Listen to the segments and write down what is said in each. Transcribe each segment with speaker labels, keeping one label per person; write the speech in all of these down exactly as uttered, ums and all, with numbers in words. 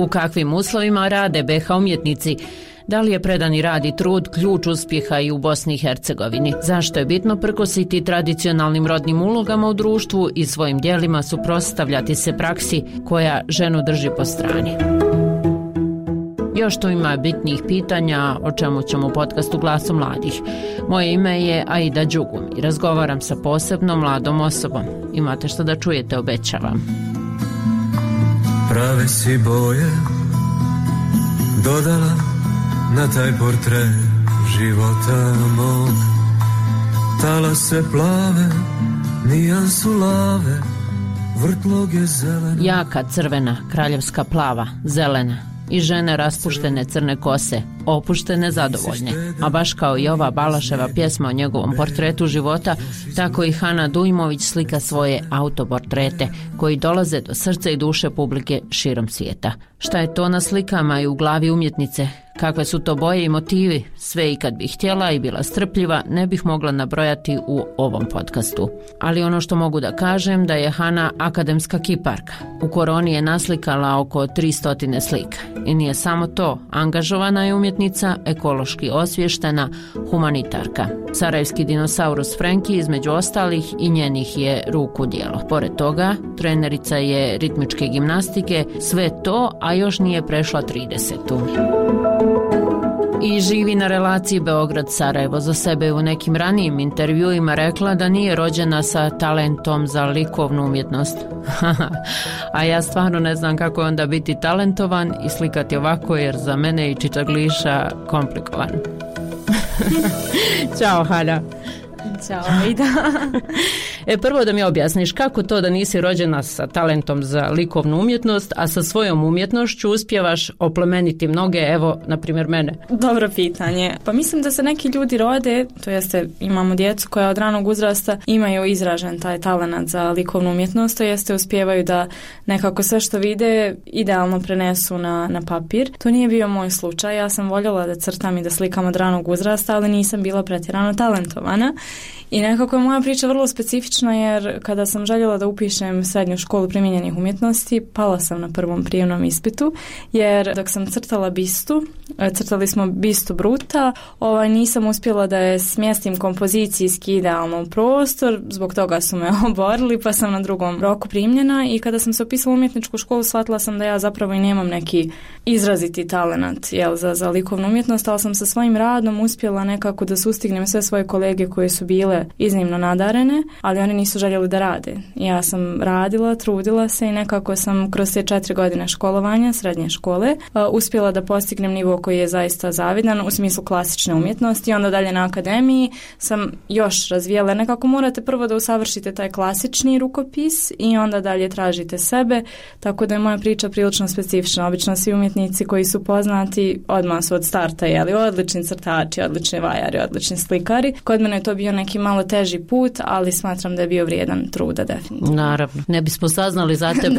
Speaker 1: U kakvim uslovima rade be ha umjetnici? Da li je predani rad i trud ključ uspjeha i u Bosni i Hercegovini? Zašto je bitno prkositi tradicionalnim rodnim ulogama u društvu i svojim djelima suprotstavljati se praksi koja ženu drži po strani? Još tu ima bitnih pitanja o čemu ćemo u podcastu Glasu mladih. Moje ime je Aida Đugum i razgovaram sa posebnom mladom osobom. Imate što da čujete, obećavam.
Speaker 2: Prave si boje dodala na taj portret života mog. Talase plave, nijansu lave, vrtloge zelene.
Speaker 1: Jaka crvena, kraljevska plava, zelena i žene raspuštene crne kose, opuštene zadovoljne. A baš kao i ova Balaševa pjesma o njegovom portretu života, tako i Hana Dujmović slika svoje autoportrete koji dolaze do srca i duše publike širom svijeta. Šta je to na slikama i u glavi umjetnice? Kakve su to boje i motivi? Sve i kad bih htjela i bila strpljiva, ne bih mogla nabrojati u ovom podcastu. Ali ono što mogu da kažem da je Hana akademska kiparka. U koroni je naslikala oko tristo slika. I nije samo to, angažovana je umjetnica, ekološki osviještena, humanitarka. Sarajevski dinosaurus Frenki između ostalih i njenih je ruku djelo. Pored toga, trenerica je ritmičke gimnastike, sve to, a još nije prešla tridesetu. I živi na relaciji Beograd-Sarajevo. Za sebe u nekim ranijim intervjuima rekla da nije rođena sa talentom za likovnu umjetnost. A ja stvarno ne znam kako je onda biti talentovan i slikati ovako, jer za mene i čitagliša komplikovan. Ćao, Hana.
Speaker 3: Ćao, Aida.
Speaker 1: E, prvo da mi objasniš kako to da nisi rođena sa talentom za likovnu umjetnost, a sa svojom umjetnošću uspijevaš oplemeniti mnoge, evo, na primjer mene.
Speaker 3: Dobro pitanje. Pa mislim da se neki ljudi rode, to jeste imamo djecu koja od ranog uzrasta imaju izražen taj talent za likovnu umjetnost, to jeste uspijevaju da nekako sve što vide idealno prenesu na, na papir. To nije bio moj slučaj, ja sam voljela da crtam i da slikam od ranog uzrasta, ali nisam bila pretjerano talentovana. I nekako je moja priča vrlo specifična, jer kada sam željela da upišem srednju školu primijenjenih umjetnosti, pala sam na prvom prijemnom ispitu, jer dok sam crtala bistu, crtali smo bistu Bruta, ovaj, nisam uspjela da je smjestim kompozicijski idealno u prostor, zbog toga su me oborili, pa sam na drugom roku primljena i kada sam se upisala u umjetničku školu, shvatila sam da ja zapravo i nemam neki izraziti talent, jel, za, za likovnu umjetnost, ali sam sa svojim radom uspjela nekako da sustignem sve svoje kolege koje su bile iznimno nadarene, ali oni nisu željeli da rade. Ja sam radila, trudila se i nekako sam kroz te četiri godine školovanja, srednje škole, uh, uspjela da postignem nivo koji je zaista zavidan u smislu klasične umjetnosti. Onda dalje na akademiji sam još razvijala. Nekako morate prvo da usavršite taj klasični rukopis i onda dalje tražite sebe, tako da je moja priča prilično specifična. Obično svi umjetnici koji su poznati odmah su od starta, jeli, odlični crtači, odlični vajari, odlični slikari. Kod mene je to bio neki malo teži put, ali smatram da je bio vrijedan truda, definitivno.
Speaker 1: Naravno, ne bismo saznali za tebe.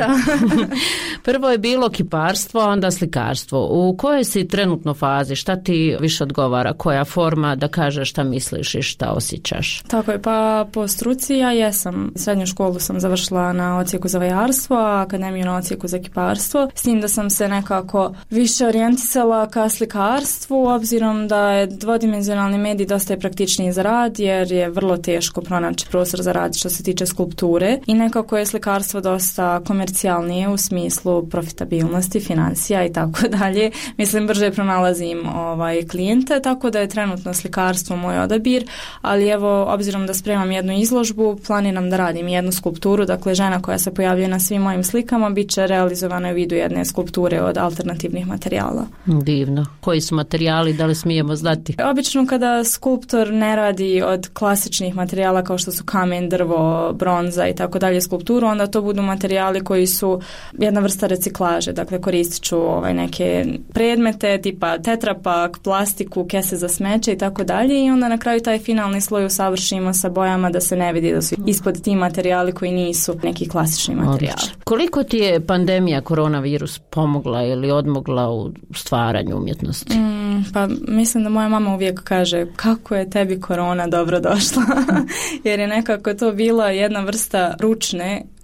Speaker 1: Prvo je bilo kiparstvo, a onda slikarstvo. U kojoj si trenutno fazi? Šta ti više odgovara? Koja forma da kažeš šta misliš i šta osjećaš?
Speaker 3: Tako je, pa po struci ja jesam. Srednju školu sam završila na odsjeku za vajarstvo, a akademiju na odsjeku za kiparstvo. S tim da sam se nekako više orijentisala ka slikarstvu, obzirom da je dvodimenzionalni medij dosta je praktičniji za rad, jer je vrlo teško pronaći prostor za rad što se tiče skulpture i nekako je slikarstvo dosta komercijalnije u smislu profitabilnosti, financija i tako dalje. Mislim, brže pronalazim ovaj, klijente, tako da je trenutno slikarstvo moj odabir, ali evo, obzirom da spremam jednu izložbu, planiram da radim jednu skulpturu, dakle žena koja se pojavljuje na svim mojim slikama bit će realizovana u vidu jedne skulpture od alternativnih materijala.
Speaker 1: Divno. Koji su materijali, da li smijemo znati?
Speaker 3: Obično kada skulptor ne radi od klasičnih materijala kao što su kamen, drvo, bronza i tako dalje skulpturu, onda to budu materijali koji su jedna vrsta reciklaže, dakle koristit ću ovaj, neke predmete tipa tetrapak, plastiku, kese za smeće i tako dalje i onda na kraju taj finalni sloj usavršimo sa bojama da se ne vidi da su ispod ti materijali koji nisu neki klasični materijali.
Speaker 1: Koliko ti je pandemija koronavirus pomogla ili odmogla u stvaranju umjetnosti?
Speaker 3: Mm, pa mislim da moja mama uvijek kaže kako je tebi korona dobro došla jer je nekako to bila jedna vrsta ručne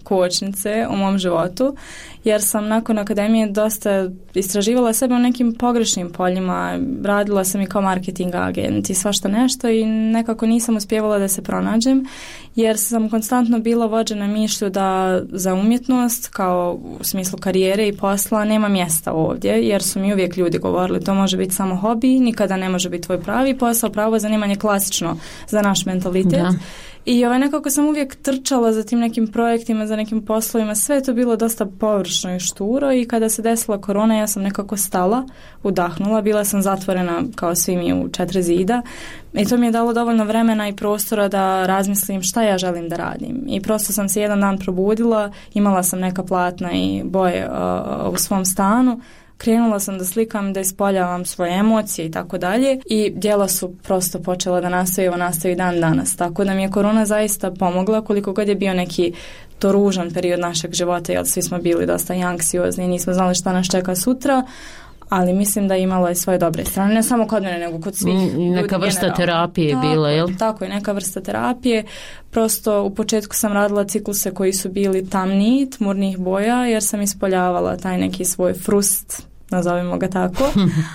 Speaker 3: kočnice u mom životu, jer sam nakon akademije dosta istraživala sebe u nekim pogrešnim poljima, radila sam i kao marketing agent i svašta nešto i nekako nisam uspjevala da se pronađem, jer sam konstantno bila vođena mišlju da za umjetnost, kao u smislu karijere i posla, nema mjesta ovdje, jer su mi uvijek ljudi govorili to može biti samo hobi, nikada ne može biti tvoj pravi posao, pravo zanimanje klasično za naš mentalitet. Da. I ovaj, nekako sam uvijek trčala za tim nekim projektima, za nekim poslovima, sve je to bilo dosta površno i šturo i kada se desila korona ja sam nekako stala, udahnula, bila sam zatvorena kao svi mi u četiri zida i to mi je dalo dovoljno vremena i prostora da razmislim šta ja želim da radim. I prosto sam se jedan dan probudila, imala sam neka platna i boje uh, u svom stanu, krenula sam da slikam, da ispoljavam svoje emocije i tako dalje i djela su prosto počela da nastavi, evo nastavi dan danas. Tako da mi je korona zaista pomogla, koliko god je bio neki to ružan period našeg života, jer svi smo bili dosta anksiozni i nismo znali šta nas čeka sutra, ali mislim da je imala i svoje dobre strane, ne samo kod mene, nego kod svih
Speaker 1: ljudi. Neka vrsta generalno. Terapije je bila, jel?
Speaker 3: Tako je, neka vrsta terapije. Prosto u početku sam radila cikluse koji su bili tamniji, tmurnih boja, jer sam ispoljavala taj neki svoj frust, nazovimo ga tako.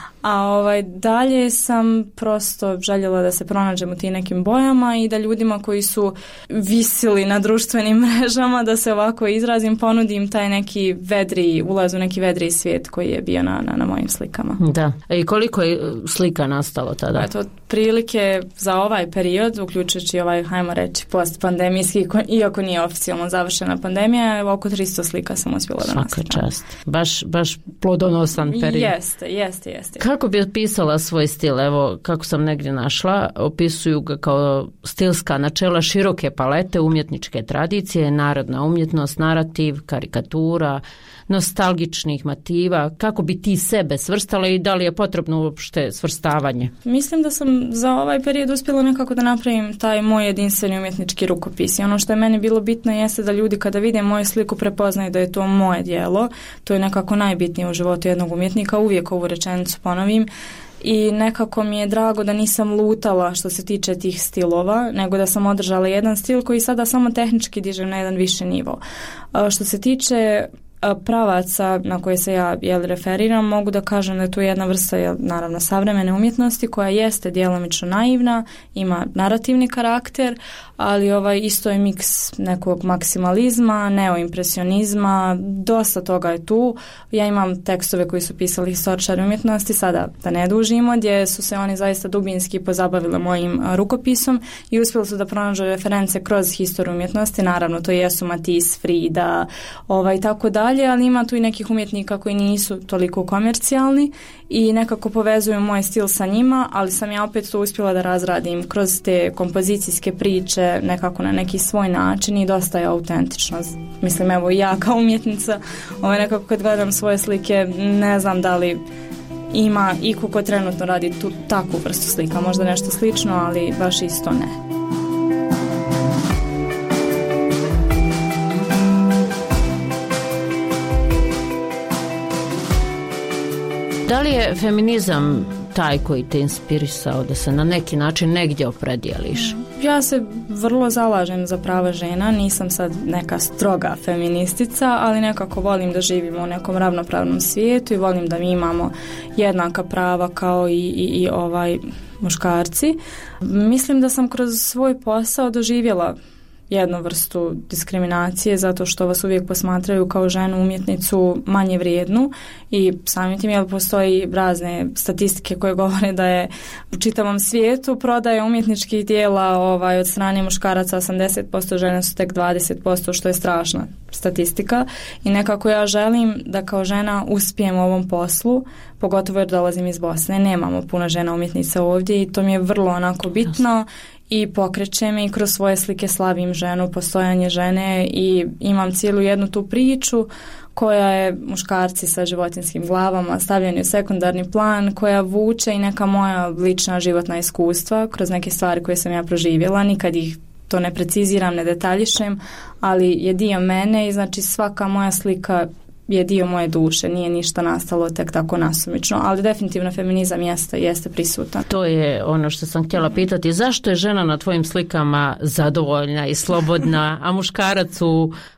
Speaker 3: A ovaj, dalje sam prosto željela da se pronađem u tim nekim bojama i da ljudima koji su visili na društvenim mrežama, da se ovako izrazim, ponudim taj neki vedri, ulaz u neki vedri svijet koji je bio na, na, na mojim slikama.
Speaker 1: Da. I koliko je slika nastalo tada?
Speaker 3: Eto, prilike za ovaj period, uključujući ovaj, hajmo reći, postpandemijski, iako nije oficijalno završena pandemija, oko tristo slika sam uspjela da nastavim.
Speaker 1: Svaka čast. Baš, baš plodonosan period.
Speaker 3: Jeste, jeste, jeste.
Speaker 1: Kako bi opisala svoj stil? Evo, kako sam negdje našla, opisuju ga kao stilska načela široke palete umjetničke tradicije, narodna umjetnost, narativ, karikatura, nostalgičnih motiva. Kako bi ti sebe svrstala i da li je potrebno uopšte svrstavanje?
Speaker 3: Mislim da sam za ovaj period uspjela nekako da napravim taj moj jedinstveni umjetnički rukopis. I ono što je meni bilo bitno jeste da ljudi kada vide moju sliku prepoznaju da je to moje djelo. To je nekako najbitnije u životu jednog umjetnika. Uvijek ovu rečenicu ponovim. I nekako mi je drago da nisam lutala što se tiče tih stilova, nego da sam održala jedan stil koji sada samo tehnički dižem na jedan viši nivo. Što se tiče pravaca na koje se ja jel, referiram, mogu da kažem da je tu jedna vrsta jel, naravno savremene umjetnosti koja jeste djelomično naivna, ima narativni karakter, ali ovaj isto je miks nekog maksimalizma, neoimpresionizma, dosta toga je tu. Ja imam tekstove koji su pisali historičari umjetnosti, sada da ne dužimo, gdje su se oni zaista dubinski pozabavili mojim rukopisom i uspjeli su da pronađu reference kroz historiju umjetnosti, naravno to jesu Matisse, Frida, ovaj, tako da, ali ima tu i nekih umjetnika koji nisu toliko komercijalni i nekako povezuju moj stil sa njima, ali sam ja opet to uspjela da razradim kroz te kompozicijske priče nekako na neki svoj način i dosta je autentično. Mislim, evo ja kao umjetnica, ovaj, nekako kad gledam svoje slike, ne znam da li ima iko ko trenutno radi tu takvu vrstu slika, možda nešto slično, ali baš isto ne.
Speaker 1: Da li je feminizam taj koji te inspirisao da se na neki način negdje opredijeliš?
Speaker 3: Ja se vrlo zalažem za prava žena, nisam sad neka stroga feministica, ali nekako volim da živimo u nekom ravnopravnom svijetu i volim da mi imamo jednaka prava kao i, i, i ovaj muškarci. Mislim da sam kroz svoj posao doživjela jednu vrstu diskriminacije zato što vas uvijek posmatraju kao ženu umjetnicu manje vrijednu i samim tim jel postoji razne statistike koje govore da je u čitavom svijetu prodaje umjetničkih dijela ovaj, od strane muškaraca osamdeset posto, žene su tek dvadeset posto, što je strašna statistika i nekako ja želim da kao žena uspijem u ovom poslu, pogotovo jer dolazim iz Bosne, nemamo puno žena umjetnica ovdje i to mi je vrlo onako bitno i pokreće me i kroz svoje slike slavim ženu, postojanje žene i imam cijelu jednu tu priču koja je muškarci sa životinjskim glavama stavljeni u sekundarni plan, koja vuče i neka moja lična životna iskustva kroz neke stvari koje sam ja proživjela, nikad ih to ne preciziram, ne detaljišem, ali je dio mene i znači svaka moja slika je dio moje duše, nije ništa nastalo tek tako nasumično, ali definitivno feminizam jeste, jeste prisutan.
Speaker 1: To je ono što sam htjela pitati, zašto je žena na tvojim slikama zadovoljna i slobodna, a muškarac u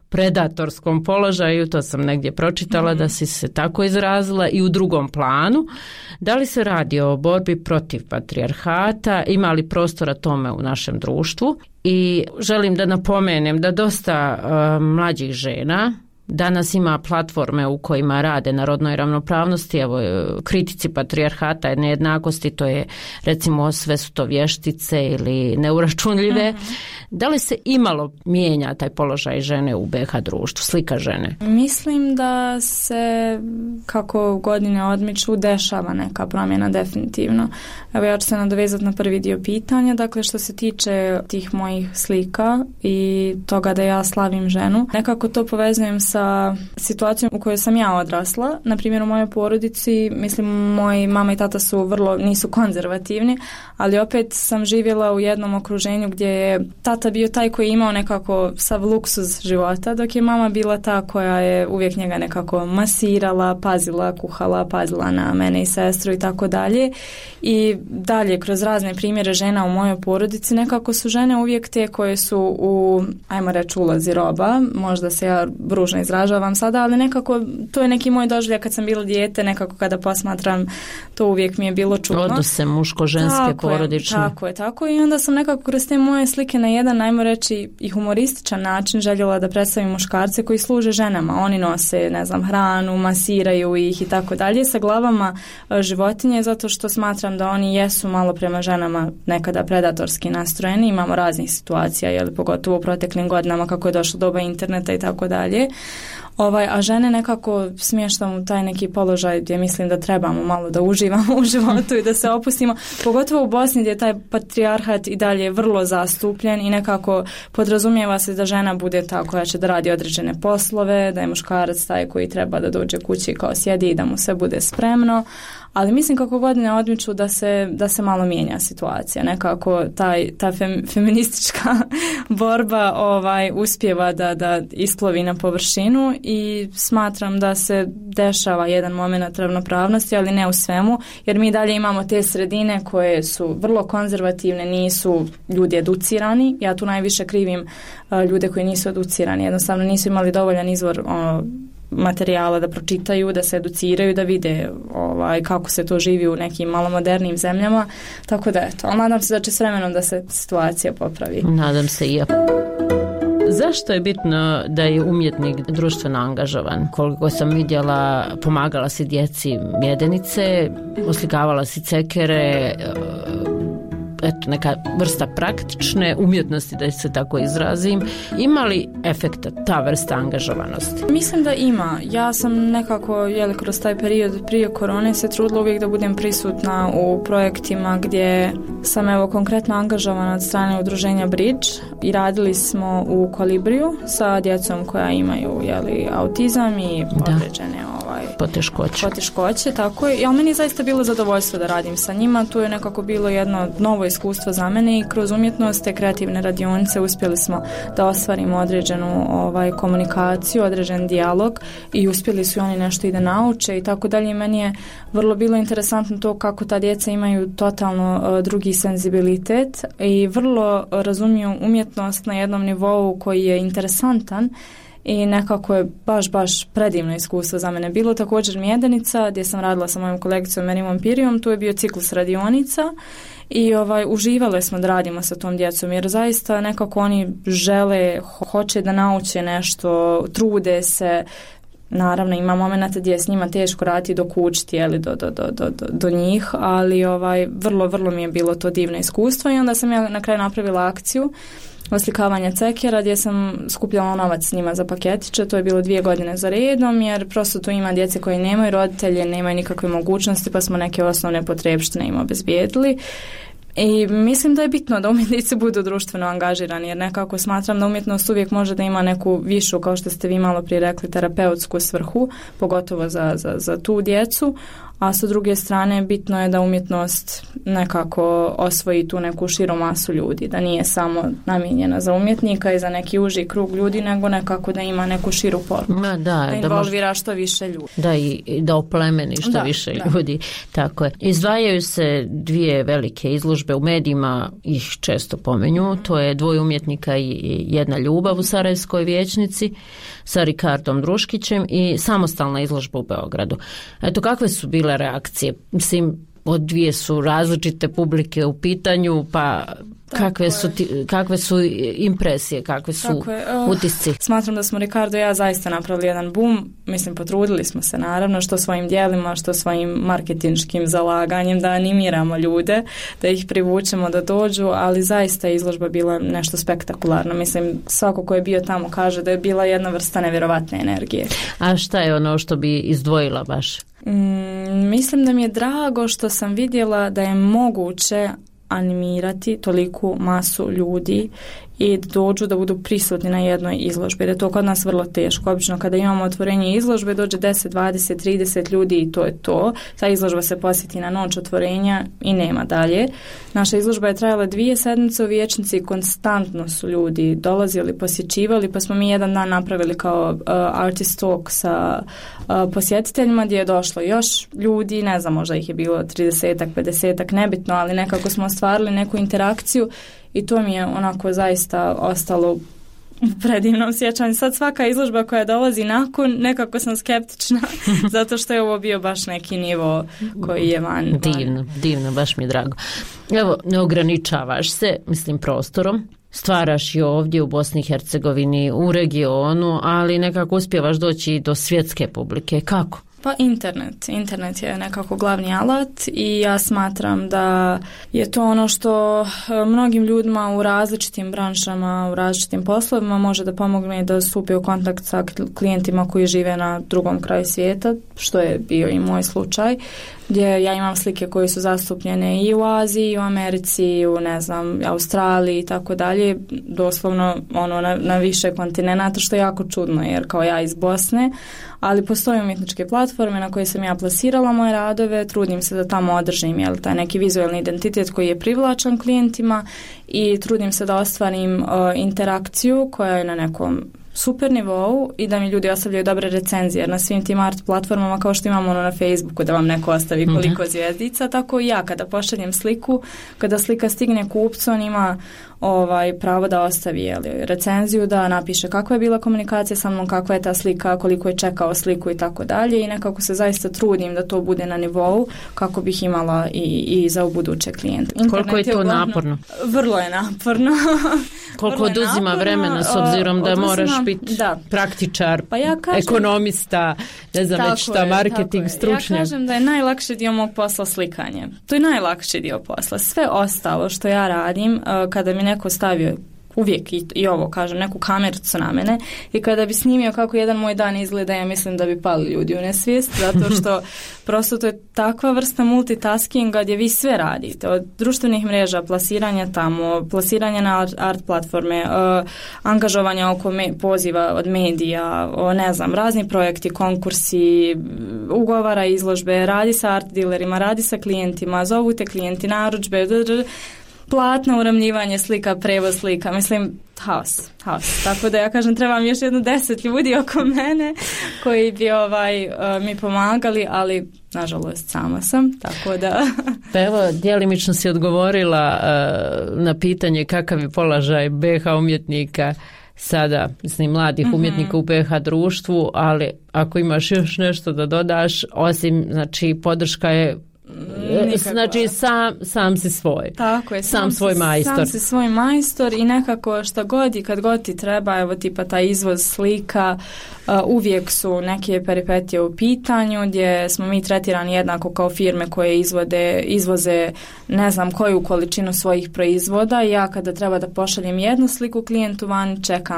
Speaker 1: predatorskom položaju, to sam negdje pročitala, mm. da si se tako izrazila, i u drugom planu. Da li se radi o borbi protiv patrijarhata, ima li prostora tome u našem društvu? I želim da napomenem da dosta uh, mlađih žena danas ima platforme u kojima rade na rodnoj ravnopravnosti, evo, kritici patrijarhata i nejednakosti, to je recimo sve su to vještice ili neuračunljive. Mm-hmm. Da li se imalo mijenja taj položaj žene u be ha društvu, slika žene?
Speaker 3: Mislim da se, kako godine odmiču, dešava neka promjena definitivno. Evo, ja ću se nadovezati na prvi dio pitanja. Dakle, što se tiče tih mojih slika i toga da ja slavim ženu, nekako to povezujem sa situacijom u kojoj sam ja odrasla. Na primjer, u mojoj porodici, mislim, moji mama i tata su vrlo, nisu konzervativni, ali opet sam živjela u jednom okruženju gdje je tata bio taj koji je imao nekako sav luksuz života, dok je mama bila ta koja je uvijek njega nekako masirala, pazila, kuhala, pazila na mene i sestru i tako dalje. I dalje, kroz razne primjere žena u mojoj porodici, nekako su žene uvijek te koje su u, ajmo reći, ulozi roba. Možda se ja ružno izražavam sada, ali nekako to je neki moj doživljaj kad sam bila dijete, nekako kada posmatram, to uvijek mi je bilo čudno.
Speaker 1: Odnose muško-ženske,
Speaker 3: tako
Speaker 1: porodične.
Speaker 3: Je, tako je, tako i onda sam nekako kroz te moje slike na jedan, ajmo reći, i humorističan način željela da predstavim muškarce koji služe ženama. Oni nose, ne znam, hranu, masiraju ih i tako dalje sa glavama životinje, zato što smatram da oni jesu malo prema ženama nekada predatorski nastrojeni. Imamo raznih situacija, jel, pogotovo u proteklim godinama kako je došlo doba interneta i tako dalje. Ovaj, a žene nekako smještam u taj neki položaj gdje mislim da trebamo malo da uživamo u životu i da se opustimo, pogotovo u Bosni gdje je taj patrijarhat i dalje vrlo zastupljen i nekako podrazumijeva se da žena bude ta koja će da radi određene poslove, da je muškarac taj koji treba da dođe kući kao sjedi i da mu sve bude spremno. Ali mislim kako godine odmiču da se, da se malo mijenja situacija. Nekako taj, ta fem, feministička borba ovaj, uspijeva da, da isplovi na površinu i smatram da se dešava jedan moment ravnopravnosti, ali ne u svemu, jer mi dalje imamo te sredine koje su vrlo konzervativne, nisu ljudi educirani. Ja tu najviše krivim uh, ljude koji nisu educirani, jednostavno nisu imali dovoljan izvor uh, materijala da pročitaju, da se educiraju, da vide ovaj, kako se to živi u nekim malo modernijim zemljama. Tako da eto, ali nadam se da će s vremenom da se situacija popravi.
Speaker 1: Nadam se i ja. Zašto je bitno da je umjetnik društveno angažovan? Koliko sam vidjela, pomagala si djeci mjedenice, oslikavala si cekere, eto, neka vrsta praktične umjetnosti, da se tako izrazim. Ima li efekta ta vrsta angažovanosti?
Speaker 3: Mislim da ima. Ja sam nekako, jeli, kroz taj period prije korone se trudila uvijek da budem prisutna u projektima gdje sam, evo, konkretno angažovana od strane udruženja Bridge i radili smo u Kolibriju sa djecom koja imaju, jeli, autizam i određene ovaj,
Speaker 1: poteškoće.
Speaker 3: poteškoće, tako je. Ali meni je zaista bilo zadovoljstvo da radim sa njima. Tu je nekako bilo jedno novo iskustvo za mene i kroz umjetnost, te kreativne radionice uspjeli smo da ostvarimo određenu ovaj, komunikaciju, određen dijalog i uspjeli su oni nešto i da nauče i tako dalje. Meni je vrlo bilo interesantno to kako ta djeca imaju totalno uh, drugi senzibilitet i vrlo razumiju umjetnost na jednom nivou koji je interesantan i nekako je baš, baš predivno iskustvo za mene. Bilo također mjedenica gdje sam radila sa mojom kolegicom Merimom Pirijom, tu je bio ciklus radionica i ovaj, uživale smo da radimo sa tom djecom jer zaista nekako oni žele, hoće da nauče nešto, trude se. Naravno, ima momenata gdje je s njima teško raditi dok učiti, jeli, do, do, do, do, do njih, ali ovaj, vrlo, vrlo mi je bilo to divno iskustvo i onda sam ja na kraju napravila akciju oslikavanja cekera gdje sam skupljala novac s njima za paketiće. To je bilo dvije godine za redom jer prosto tu ima djece koji nemaju roditelje, nemaju nikakve mogućnosti pa smo neke osnovne potrepštine im obezbijedili. I mislim da je bitno da umjetnici budu društveno angažirani jer nekako smatram da umjetnost uvijek može da ima neku višu, kao što ste vi malo prije rekli, terapeutsku svrhu, pogotovo za, za, za tu djecu, a sa druge strane bitno je da umjetnost nekako osvoji tu neku širu masu ljudi, da nije samo namijenjena za umjetnika i za neki uži krug ljudi, nego nekako da ima neku širu poruku.
Speaker 1: Ma, da,
Speaker 3: da involvira da što više ljudi.
Speaker 1: Da, i, i da oplemeni što da, više da. ljudi. Tako je. Izdvajaju se dvije velike izložbe u medijima, ih često pomenju, to je Dvoje umjetnika i jedna ljubav u Sarajevskoj vijećnici sa Rikardom Druškićem i samostalna izložba u Beogradu. Eto, kakve su bile reakcije? Mislim, od dvije su različite publike u pitanju, pa kakve su, ti, kakve su impresije, kakve su uh, utisci?
Speaker 3: Smatram da smo Ricardo i ja zaista napravili jedan boom. Mislim, potrudili smo se naravno što svojim djelima, što svojim marketinškim zalaganjem da animiramo ljude, da ih privučemo da dođu, ali zaista je izložba bila nešto spektakularno. Mislim, svako ko je bio tamo kaže da je bila jedna vrsta nevjerovatne energije.
Speaker 1: A šta je ono što bi izdvojila baš?
Speaker 3: Mm, mislim da mi je drago što sam vidjela da je moguće animirati toliku masu ljudi i da dođu da budu prisutni na jednoj izložbi. Da je to kod nas vrlo teško. Obično kada imamo otvorenje izložbe dođe deset, dvadeset, trideset ljudi i to je to. Ta izložba se posjeti na noć otvorenja i nema dalje. Naša izložba je trajala dvije sedmice u vijećnici i konstantno su ljudi dolazili, posjećivali, pa smo mi jedan dan napravili kao uh, artist talk sa uh, posjetiteljima gdje je došlo još ljudi, ne znam, možda ih je bilo tridesetak, pedesetak, nebitno, ali nekako smo ostvarili neku interakciju i to mi je onako zaista ostalo u predivnom sjećanju. Sad svaka izložba koja dolazi nakon, nekako sam skeptična zato što je ovo bio baš neki nivo koji je van.
Speaker 1: Divno, divno, baš mi je drago. Evo, ne ograničavaš se, mislim, prostorom. Stvaraš i ovdje u Bosni i Hercegovini, u regionu, ali nekako uspijevaš doći i do svjetske publike. Kako?
Speaker 3: Pa internet. Internet je nekako glavni alat i ja smatram da je to ono što mnogim ljudima u različitim branšama, u različitim poslovima može da pomogne da stupe u kontakt sa klijentima koji žive na drugom kraju svijeta, što je bio i moj slučaj, gdje ja imam slike koje su zastupljene i u Aziji, i u Americi, i u, ne znam, Australiji i tako dalje, doslovno ono na, na više kontinenata, što je jako čudno, jer kao ja iz Bosne, ali postoje umjetničke platforme na koje sam ja plasirala moje radove, trudim se da tamo održim jel, taj neki vizualni identitet koji je privlačan klijentima i trudim se da ostvarim uh, interakciju koja je na nekom super nivou i da mi ljudi ostavljaju dobre recenzije, jer na svim tim art platformama kao što imamo ono na Facebooku da vam neko ostavi koliko mm-hmm. zvjezdica, tako i ja kada pošaljem sliku, kada slika stigne kupcu, on ima ovaj pravo da ostavi jeli, recenziju, da napiše kakva je bila komunikacija sa mnom, kakva je ta slika, koliko je čekao sliku i tako dalje i nekako se zaista trudim da to bude na nivou kako bih imala i, i za ubuduće klijente.
Speaker 1: Internet koliko je to je uglavnom, naporno?
Speaker 3: Vrlo je naporno.
Speaker 1: Koliko oduzima vremena s obzirom da oduzima, moraš biti da. praktičar, pa ja kažem, ekonomista, ne znam već šta, marketing, stručnjak.
Speaker 3: Ja kažem da je najlakši dio mog posla slikanje. To je najlakši dio posla. Sve ostalo što ja radim, kada mi neko stavio uvijek i, i ovo kažem, neku kamericu na mene i kada bi snimio kako jedan moj dan izgleda, ja mislim da bi pali ljudi u nesvijest, zato što prosto to je takva vrsta multitaskinga gdje vi sve radite, od društvenih mreža, plasiranja tamo, plasiranja na art, art platforme, uh, angažovanja oko me, poziva od medija, o, ne znam, razni projekti, konkursi, ugovara izložbe, radi sa art dealerima, radi sa klijentima, zovu te klijenti, narudžbe, platno uramljivanje slika, prevoz slika, mislim, haos, haos. Tako da ja kažem, trebam još jedno deset ljudi oko mene koji bi ovaj, uh, mi pomagali, ali nažalost sama sam, tako da...
Speaker 1: Pa evo, djelimično si odgovorila uh, na pitanje kakav je položaj be ha umjetnika sada, mislim, mladih mm-hmm. umjetnika u be ha društvu, ali ako imaš još nešto da dodaš, osim, znači, podrška je nikakva. Znači sam, sam si svoj.
Speaker 3: Tako je.
Speaker 1: Sam, sam svoj majstor.
Speaker 3: Sam si svoj majstor i nekako šta god i kad god ti treba, evo tipa taj izvoz slika, uh, uvijek su neke peripetije u pitanju gdje smo mi tretirani jednako kao firme koje izvode, izvoze ne znam koju količinu svojih proizvoda i ja kada treba da pošaljem jednu sliku klijentu van, čekam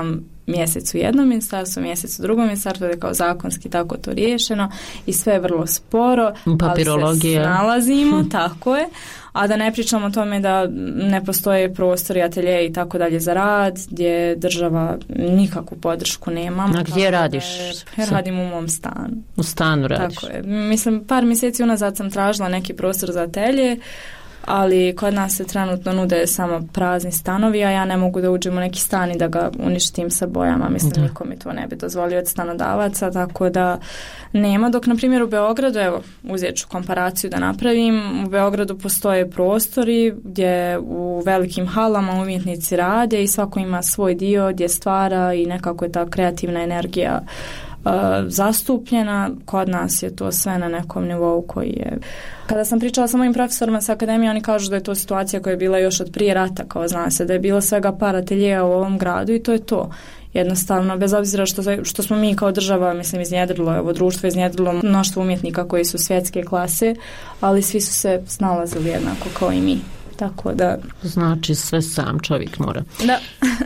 Speaker 3: mjesec u jednom ministarstvu, mjesec u drugom ministarstvu, da je kao zakonski tako to riješeno i sve je vrlo sporo, ali se snalazimo, tako je. A da ne pričamo o tome da ne postoje prostori, atelje i tako dalje za rad, gdje država nikakvu podršku nema.
Speaker 1: A gdje radiš?
Speaker 3: Ja radim u mom stanu.
Speaker 1: U stanu radiš?
Speaker 3: Tako je. Mislim, par mjeseci unazad sam tražila neki prostor za atelje, ali kod nas se trenutno nude samo prazni stanovi, a ja ne mogu da uđem u neki stan i da ga uništim sa bojama. Mislim, da. Niko mi to ne bi dozvolio od stanodavaca, tako da nema. Dok, na primjer, u Beogradu, evo, uzet ću komparaciju da napravim, u Beogradu postoje prostori gdje u velikim halama umjetnici rade i svako ima svoj dio gdje stvara i nekako je ta kreativna energija Uh, zastupljena. Kod nas je to sve na nekom nivou koji je... Kada sam pričala sa mojim profesorima sa akademije, oni kažu da je to situacija koja je bila još od prije rata, kao zna se, da je bilo svega par ateljeja u ovom gradu i to je to. Jednostavno, bez obzira što, što smo mi kao država, mislim, iznjedrilo, ovo društvo iznjedrilo mnoštvo umjetnika koji su svjetske klase, ali svi su se snalazili jednako kao i mi. Tako da...
Speaker 1: Znači, sve sam čovjek mora.
Speaker 3: Da.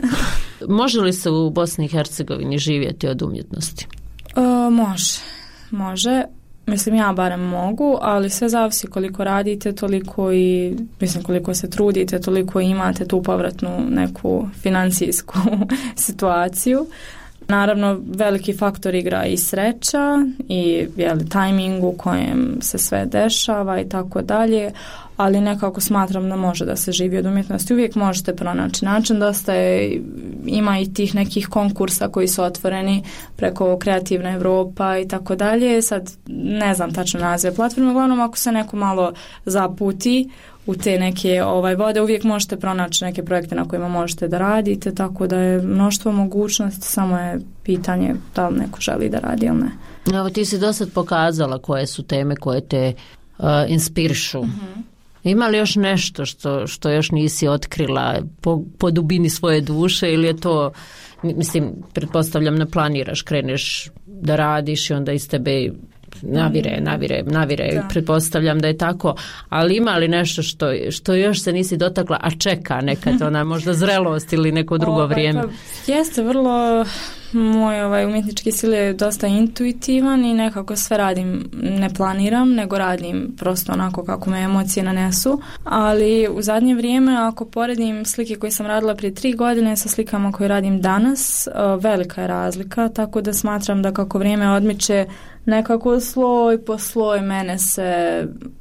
Speaker 1: Može li se u Bosni i Hercegovini živjeti od umjetnosti?
Speaker 3: Uh, može, može. Mislim, ja barem mogu, ali sve zavisi koliko radite, toliko i, mislim, koliko se trudite, toliko imate tu povratnu neku financijsku situaciju. Naravno, veliki faktor igra i sreća i jeli, tajming u kojem se sve dešava i tako dalje, ali nekako smatram da može da se živi od umjetnosti. Uvijek možete pronaći način, dosta je, ima i tih nekih konkursa koji su otvoreni preko Kreativna Evropa i tako dalje. Sad ne znam tačno nazive platforme, uglavnom ako se neko malo zaputi u te neke ovaj, vode, uvijek možete pronaći neke projekte na kojima možete da radite, tako da je mnoštvo mogućnosti, samo je pitanje da li neko želi da radi ili ne.
Speaker 1: Evo, ti si dosad pokazala koje su teme koje te uh, inspirišu. Mm-hmm. Ima li još nešto što, što još nisi otkrila po, po dubini svoje duše ili je to, mislim, pretpostavljam ne planiraš, kreneš da radiš i onda iz tebe navire, navire, navire, da. Pretpostavljam da je tako, ali ima li nešto što, što još se nisi dotakla, a čeka nekad ona možda zrelost ili neko drugo o, vrijeme?
Speaker 3: Pa, jeste vrlo, moj ovaj, umjetnički stil je dosta intuitivan i nekako sve radim, ne planiram, nego radim prosto onako kako me emocije nanesu, ali u zadnje vrijeme ako poredim slike koje sam radila prije tri godine sa slikama koje radim danas, velika je razlika, tako da smatram da kako vrijeme odmiče nekako sloj po sloj mene se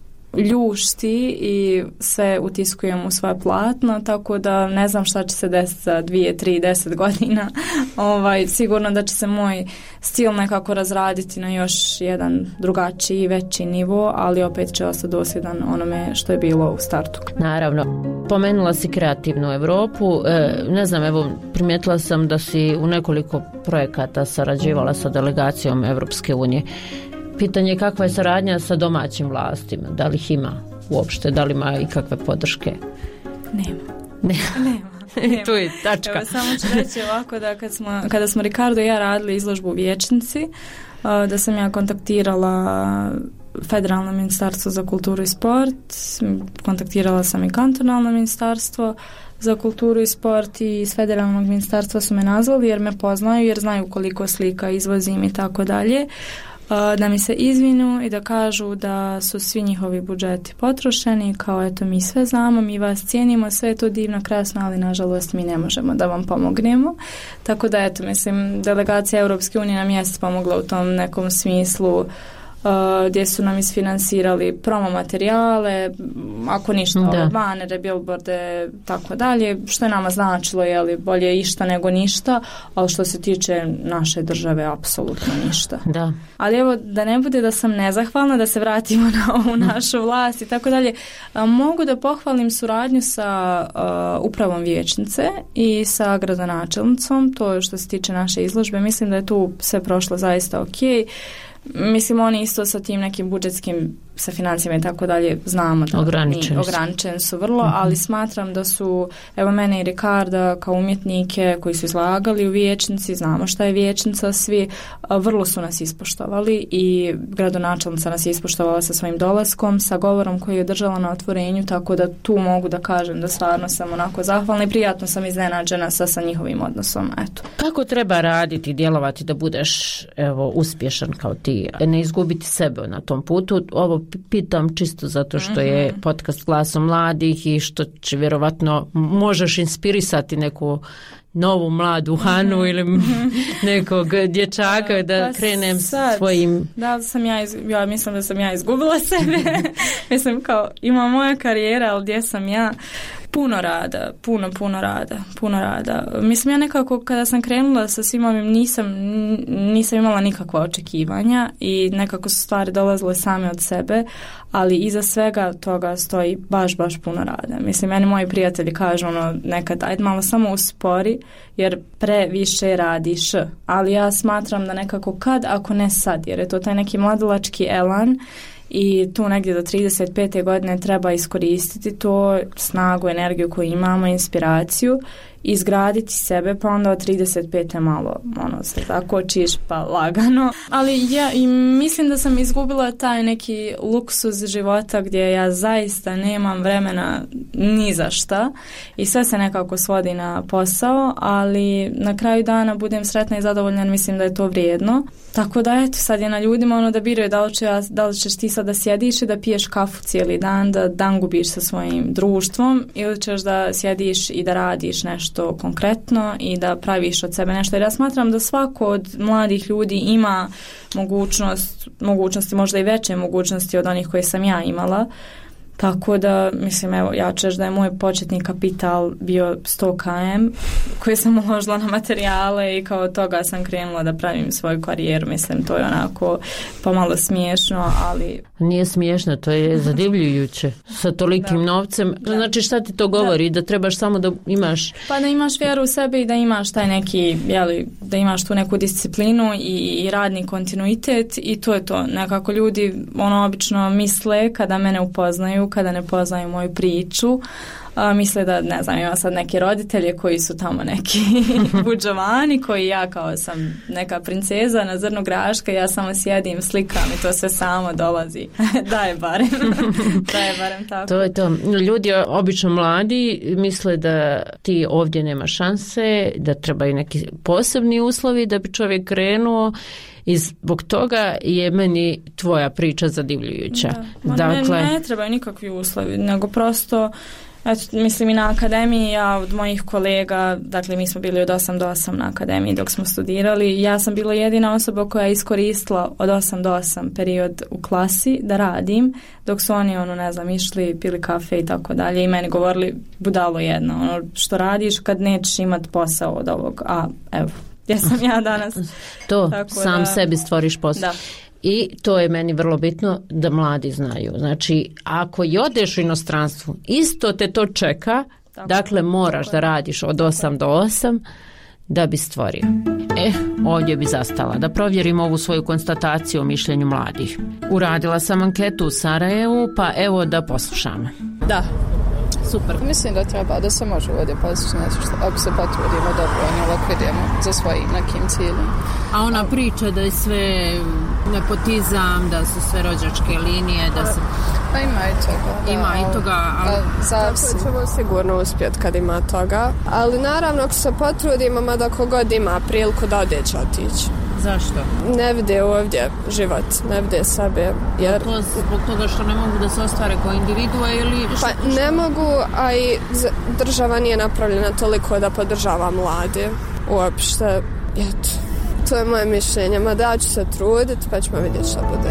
Speaker 3: ljušti i sve utiskujem u svoje platno, tako da ne znam šta će se desiti za dvije, tri, deset godina. Ovaj, sigurno da će se moj stil nekako razraditi na još jedan drugačiji, veći nivo, ali opet će ostati dosljedan onome što je bilo u startu.
Speaker 1: Naravno. Pomenula si Kreativnu Evropu. E, ne znam, evo, primijetila sam da si u nekoliko projekata sarađivala sa delegacijom Evropske unije. Pitanje je kakva je saradnja sa domaćim vlastima, da li ih ima uopšte, da li ima i kakve podrške?
Speaker 3: Nema.
Speaker 1: Ne.
Speaker 3: Nema. Nema.
Speaker 1: Tu je tačka.
Speaker 3: Evo, samo ću reći ovako da kad smo, kada smo Ricardo i ja radili izložbu u Vijećnici, da sam ja kontaktirala Federalno ministarstvo za kulturu i sport, kontaktirala sam i kantonalno ministarstvo za kulturu i sport i iz federalnog ministarstva su me nazvali jer me poznaju, jer znaju koliko slika izvozim i tako dalje, da mi se izvinu i da kažu da su svi njihovi budžeti potrošeni, kao eto mi sve znamo, mi vas cijenimo, sve je to divno, krasno, ali nažalost mi ne možemo da vam pomognemo. Tako da eto, mislim, delegacija Europske unije nam jeste pomogla u tom nekom smislu, Uh, gdje su nam isfinansirali promo materijale, ako ništa, ove banere, billboarde, tako dalje, što je nama značilo, je li bolje išta nego ništa, ali što se tiče naše države, apsolutno ništa.
Speaker 1: Da.
Speaker 3: Ali evo, da ne bude da sam nezahvalna, da se vratimo na ovu našu vlast i tako dalje, mogu da pohvalim suradnju sa uh, upravom Vijećnice i sa gradonačelnicom, to je što se tiče naše izložbe, mislim da je tu sve prošlo zaista okej. Mislim, oni isto sa tim nekim budžetskim sa financijama i tako dalje znamo da
Speaker 1: ograničeni,
Speaker 3: ograničeni su vrlo, uh-huh. ali smatram da su, evo mene i Ricarda kao umjetnike koji su izlagali u vijećnici, znamo šta je vijećnica, svi vrlo su nas ispoštovali i gradonačelnica nas je ispoštovala sa svojim dolaskom, sa govorom koji je držala na otvorenju, tako da tu mogu da kažem da stvarno sam onako zahvalna i prijatno sam iznenađena sa, sa njihovim odnosom. Eto.
Speaker 1: Kako treba raditi, djelovati da budeš evo, uspješan kao ti, ne izgubiti sebe na tom putu? Ovo pitam čisto zato što mm-hmm. je podcast Glasom mladih i što će vjerovatno možeš inspirisati neku novu mladu Hanu mm-hmm. ili nekog dječaka da pa krenem sad, svojim...
Speaker 3: Da, sam ja, iz, ja mislim da sam ja izgubila sebe. Mislim kao, ima moja karijera, ali gdje sam ja? Puno rada, puno, puno rada, puno rada. Mislim, ja nekako kada sam krenula sa svim ovim nisam, nisam imala nikakva očekivanja i nekako su stvari dolazile same od sebe, ali iza svega toga stoji baš, baš puno rada. Mislim, meni moji prijatelji kažu ono nekad, ajde malo samo uspori, jer previše radiš. Ali ja smatram da nekako kad, ako ne sad, jer je to taj neki mladalački elan i tu negdje do trideset pete godine treba iskoristiti to snagu, energiju koju imamo, inspiraciju, izgraditi sebe, pa onda od trideset pete malo ono se tako čiš pa lagano. Ali ja i mislim da sam izgubila taj neki luksuz života gdje ja zaista nemam vremena ni za šta i sve se nekako svodi na posao, ali na kraju dana budem sretna i zadovoljna, mislim da je to vrijedno. Tako da eto, sad je na ljudima ono da biraju da li, će, da li ćeš ti sad da sjediš i da piješ kafu cijeli dan, da dan gubiš sa svojim društvom ili ćeš da sjediš i da radiš nešto konkretno i da praviš od sebe nešto. Jer ja smatram da svako od mladih ljudi ima mogućnost, mogućnosti, možda i veće mogućnosti od onih koje sam ja imala. Tako da, mislim, evo, ja ću reći da je moj početni kapital bio sto kilometara koji sam uložila na materijale i kao toga sam krenula da pravim svoju karijeru. Mislim, to je onako pomalo smiješno, ali...
Speaker 1: Nije smiješno, to je zadivljujuće. Sa tolikim da. novcem. Da. Znači, šta ti to govori? Da. da trebaš samo da imaš...
Speaker 3: Pa da imaš vjeru u sebe i da imaš taj neki, jeli, da imaš tu neku disciplinu i, i radni kontinuitet i to je to. Nekako ljudi, ono, obično misle kada mene upoznaju, kada ne poznaju moju priču, a, misle da, ne znam, ima sad neke roditelje koji su tamo neki budžovani, koji ja kao sam neka princeza na zrnu graška, ja samo sjedim, slikam i to sve samo dolazi. Da je barem. Da je barem tako.
Speaker 1: To je to. Ljudi obično mladi misle da ti ovdje nema šanse, da trebaju neki posebni uslovi da bi čovjek krenuo. I zbog toga je meni tvoja priča zadivljujuća.
Speaker 3: Da. Dakle, ne, ne trebaju nikakvi uslovi, nego prosto, eto, mislim i na akademiji, ja od mojih kolega, dakle mi smo bili od osam do osam na akademiji dok smo studirali, ja sam bila jedina osoba koja je iskoristila od osam do osam period u klasi da radim, dok su oni, ono, ne znam, išli, pili kafe i tako dalje i meni govorili, budalo jedno, ono, što radiš kad nećeš imat posao od ovog, a evo, gdje sam ja danas.
Speaker 1: To,
Speaker 3: tako
Speaker 1: sam
Speaker 3: da,
Speaker 1: sebi stvoriš posao.
Speaker 3: Da.
Speaker 1: I to je meni vrlo bitno da mladi znaju. Znači, ako i odeš u inostranstvu, isto te to čeka, tako, dakle moraš da radiš od osam do osam da bi stvorio. E, ovdje bi zastala da provjerim ovu svoju konstataciju o mišljenju mladih. Uradila sam anketu u Sarajevu, pa evo da poslušamo.
Speaker 3: Da.
Speaker 4: Super. Mislim da treba da se može ovdje postići nešto što ako se potrudimo dobro, ovako idemo za svojim nekim ciljem.
Speaker 1: A ona priča da je sve nepotizam, da su sve rođačke linije, da se...
Speaker 4: Pa ima i toga. Da,
Speaker 1: ima i toga, ali...
Speaker 4: Tako ćemo sigurno uspjeti kad ima toga. Ali naravno ako se potrudimo, mada kogod ima priliku da ode će otići.
Speaker 1: Zašto?
Speaker 4: Ne vide ovdje život, ne vide sebe. Jer...
Speaker 1: To zbog toga što ne mogu da se ostvare kao individua ili...
Speaker 4: Pa što, što... ne mogu, a i država nije napravljena toliko da podržava mlade. Uopšte, eto, to je moje mišljenje. Ma da ću se truditi, pa ćemo vidjeti što bude.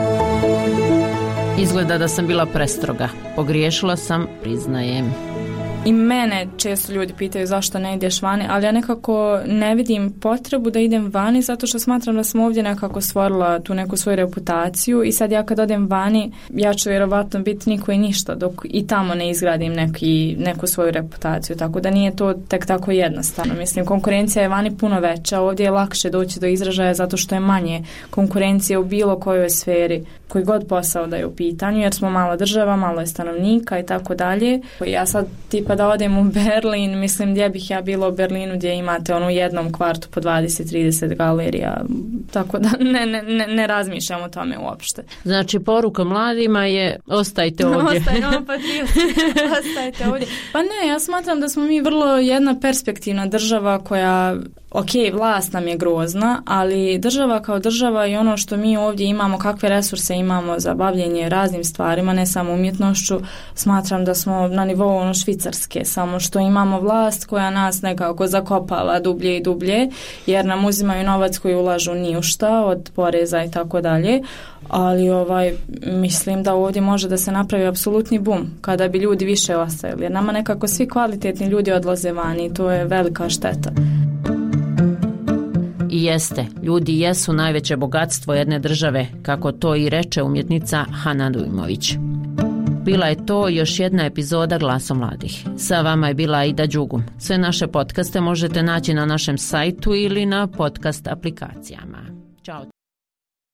Speaker 1: Izgleda da sam bila prestroga. Pogriješila sam, priznajem.
Speaker 3: I mene često ljudi pitaju zašto ne ideš vani, ali ja nekako ne vidim potrebu da idem vani zato što smatram da sam ovdje nekako stvorila tu neku svoju reputaciju i sad ja kad odem vani ja ću vjerovatno biti niko i ništa dok i tamo ne izgradim neki, neku svoju reputaciju, tako da nije to tek tako jednostavno. Mislim, konkurencija je vani puno veća, ovdje je lakše doći do izražaja zato što je manje konkurencije u bilo kojoj sferi, koji god posao da je u pitanju, jer smo mala država, malo je stanovnika i tako dalje. Ja sad tipa da odem u Berlin, mislim gdje bih ja bila u Berlinu gdje imate ono u jednom kvartu po dvadeset trideset galerija, tako da ne, ne, ne, ne razmišljam o tome uopšte.
Speaker 1: Znači poruka mladima je ostajte ovdje.
Speaker 3: Ostajte, ostajte ovdje. Pa ne, ja smatram da smo mi vrlo jedna perspektivna država koja, ok, vlast nam je grozna, ali država kao država i ono što mi ovdje imamo, kakve resurse imamo za bavljenje raznim stvarima, ne samo umjetnošću, smatram da smo na nivou ono Švicarske, samo što imamo vlast koja nas nekako zakopala dublje i dublje, jer nam uzimaju novac koji ulažu ni u šta od poreza i tako dalje, ali ovaj, mislim da ovdje može da se napravi apsolutni bum kada bi ljudi više ostajali, jer nama nekako svi kvalitetni ljudi odlaze vani i to je velika šteta.
Speaker 1: I jeste, ljudi jesu najveće bogatstvo jedne države, kako to i reče umjetnica Hana Dujmović. Bila je to još jedna epizoda Glasa mladih. Sa vama je bila Aida Đugum. Sve naše podcaste možete naći na našem sajtu ili na podcast aplikacijama. Ćao.